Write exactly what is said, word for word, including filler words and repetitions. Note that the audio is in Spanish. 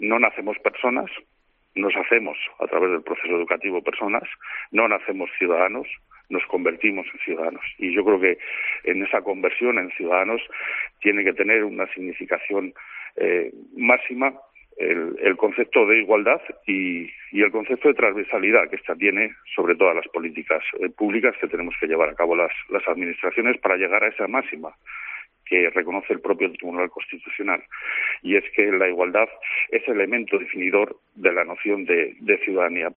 no nacemos personas, nos hacemos a través del proceso educativo personas, no nacemos ciudadanos, nos convertimos en ciudadanos. Y yo creo que en esa conversión en ciudadanos tiene que tener una significación eh, máxima el, el concepto de igualdad y, y el concepto de transversalidad que esta tiene sobre todas las políticas eh, públicas que tenemos que llevar a cabo las, las administraciones para llegar a esa máxima que reconoce el propio Tribunal Constitucional, y es que la igualdad es elemento definidor de la noción de, de ciudadanía.